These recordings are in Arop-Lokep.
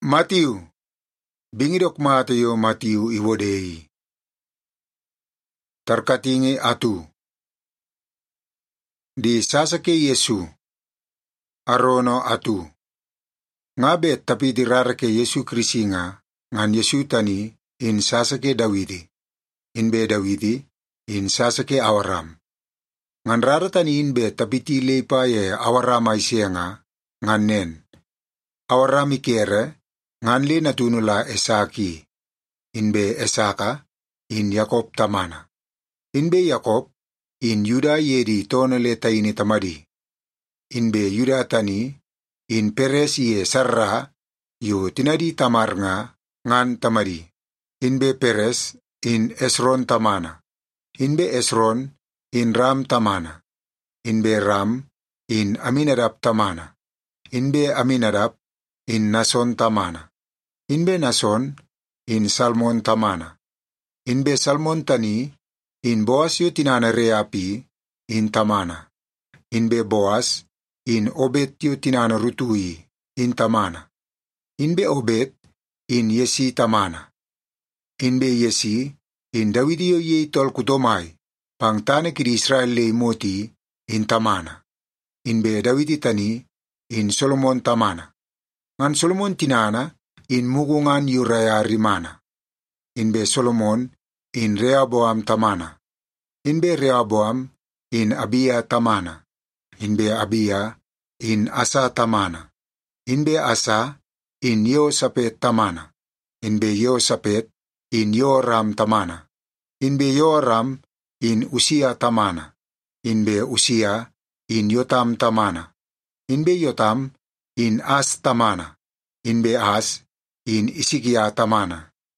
Matiu, bingidok matayo Matiu iwodei. Tarkatingi atu. Di sasake Yesu, arono atu. Ngabet tapi dirarake Yesu krisinga, ngan Yesu tani in sasake Dawidi. Inbe Dawidi, in sasake Awaram. Ngan raratani inbe tapi tilepa ye Awaram aisenga, ngan nen. Awaram ikere, ngan le natunula Esaki. Inbe Esaka, in Yakob tamana. Inbe Yakob, in Yuda yedi tonele taini tamadi. Inbe Yuda tani, in Peres ye Sarra, yo tinadi tamar ngan tamadi. Inbe Peres, in Esron tamana. Inbe Esron, in Ram tamana. Inbe Ram, in Aminadab tamana. Inbe Aminadab, in Nason tamana. Inbe Nason, in Salmon tamana. Inbe Salmon tani, in Boas yo tinana Reapi, in tamana. Inbe Boas, in Obed yo tinana Rutui, in tamana. Inbe Obed, in Yesi tamana. Inbe Yesi, in Dawidi yo ye tol kutomai, pang tane kiri Israel le moti, in tamana. Inbe Dawidi tani, in Solomon tamana. Ngan Solomon tinana, in mugungan Yuraya rimana. Inbe Solomon, in Rehoboam tamana. Inbe Rehoboam, in Abia tamana. Inbe Abia, in Asa tamana. Inbe Asa, in Yehosaphat tamana. Inbe Yehosaphat, in Yoram tamana. Inbe Yoram, in Usia tamana. Inbe Usia, in Yotam tamana. Inbe Yotam, in As tamana. Inbe As, in Isikia tamana.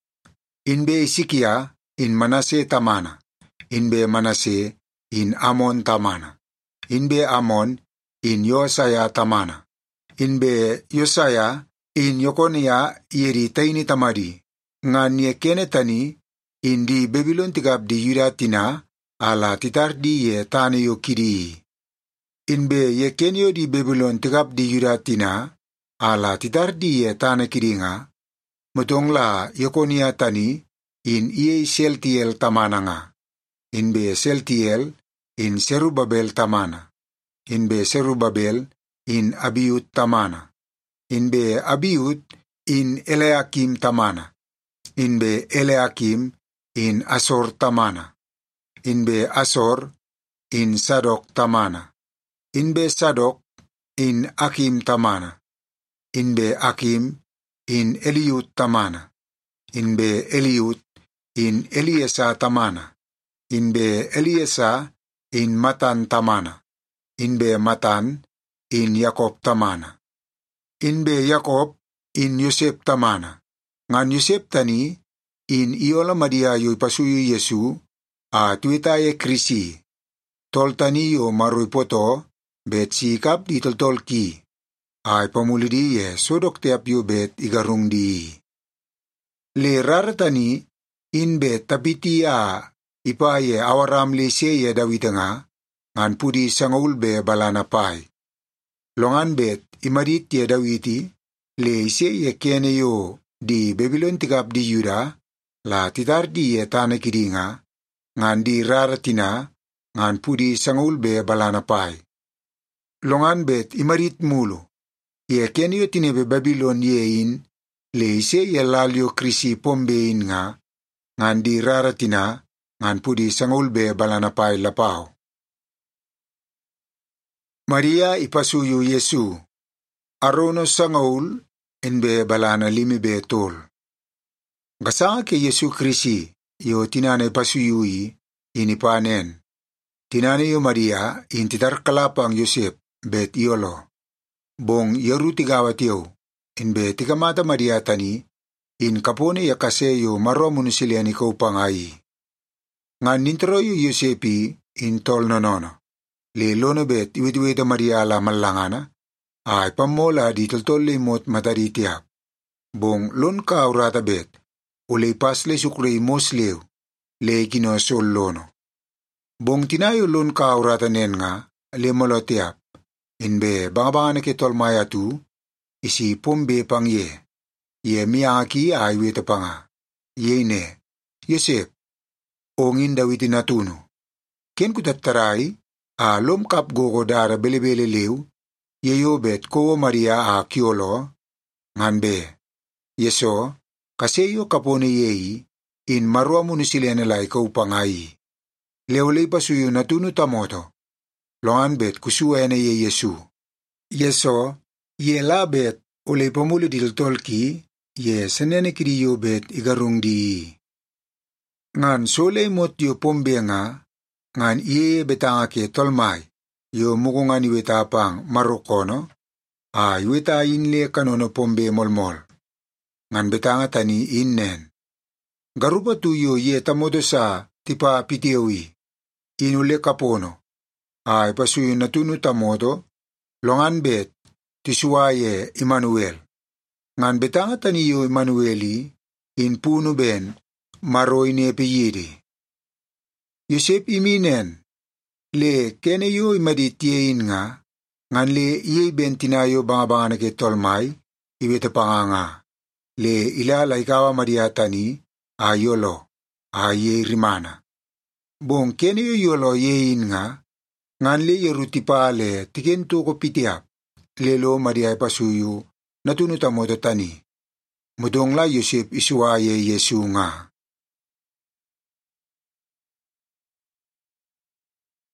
Inbe Isikia, in Manase tamana. Inbe Manase, in Amon tamana. Inbe Amon, in Yosaya tamana. Inbe Yosaya, in Yokonia yeri taini tamadi. Ngan ye kene tani, in di Babylon tigab di Yuda tina, ala titar di ye tane yo kiri. Inbe ye kenyo di Babylon tigab di Yuda tina, ala titar di ye tane kiringa, mutongla Yokonia tani, in iye Seltiel tamana nga. Inbe Seltiel, in Serubabel tamana. Inbe Serubabel, in Abiud tamana. Inbe Abiud, in Eliakim tamana. Inbe Eliakim, in Asor tamana. Inbe Asor, in Sadok tamana. Inbe Sadok, in Akim tamana. Inbe Akim, in Eliud tamana. Inbe Eliud, in Eliesa tamana. Inbe Eliesa, in Matan tamana. Inbe Matan, in Yakob tamana. Inbe Yakob, in Yosef tamana. Ngan Yosef tani, in Iola Maria yo ipasuyo Yesu, a tuita ye krisi. Tol tani yo maruipoto, bet sikap di tol ki. Ay pamulidi ye sodok tiap yo bet igarung di. Le raratani, in bet tapiti a ipa ye Awaram le se ye Dawida ngan pudi sangaul be balana pai. Longan bet imarit ye Dawiti, le se ye kene yo di Babylon tigap di Yuda, la titar di ye tane kiringa, ngan di raratina, ngan pudi sangaul be balana pai. Longan bet imarit mulu, ye kene yo tinebe Babylon ye in, le se ye lalyo krisi pombe in nga, ngan di raratina, ngan pudi sangaul be balana pai lapao. Maria ipasuyo Yesu, arono sangaul, inbe balana limi be tol. Gasanga ke Yesu krisi, yo tinane pasuyui, inipanen. Tinane yo Maria, intitar kalapang Yosef, bet iolo. Bong yaru tigawat yo, inbe tigamata Maria tani, in kapone yakase yo maromun silian ikaw pangayi. Ngan nintro yo Yosepi, in tol nonono. Le lono bet iwidwida Maria la malangana, ay pamola di toltol le mot matari tiap. Bong lon ka urata bet, ule pas le sukrei mosleu, le kinosol lono. Bong tinayo lon ka urata nen nga, le molo tiap. Inbe bangabangane ke tol maya tu, isi pombe pang ye. ye miaki ay weta panga. Yene, Yosef, ongin Dawiti natuno. Ken kutatarai, lom kap gogo dara belebele lew, ye yobet ko Maria a kiolo, nganbe. Yeso, kaseyo kapone yei, in marua munusilena lai kaupangai. Leolei pasuyo natuno tamoto. Longan bet kusuene ye Yesu. Yeso, ye labet ole pamulu diltolki, ye senene kiriyo bet igarung di. Ngan sole mot yo pombenga, ngan iye betanga ke tolmai, yo mugungan iweta pang marokono, iweta inle kanono pombe molmol. Ngan betanga tani innen. Garupa tu yo ye tamodo sa tipa pitiawi, inule kapono. Pasuyo natunu tamodo, longan bet, tisuaye Emmanuel. Ngan betanga tani yo Emmanueli, in puno ben, maroy ne piyidi. Yosef iminen, le kene yo imaditiein nga, ngan le iye ben tinayo bangabangana ke tolmai, iwete panganga. Le ilala ikawa Maria tani, yolo, ye rimana. Bong kene yo yolo yein nga, ngan le yerutipa le tikento ko pitiap, le lo Maria pasuyo, natunu tamoto tani. Mudong la Yosef isuwa ye Yesu nga.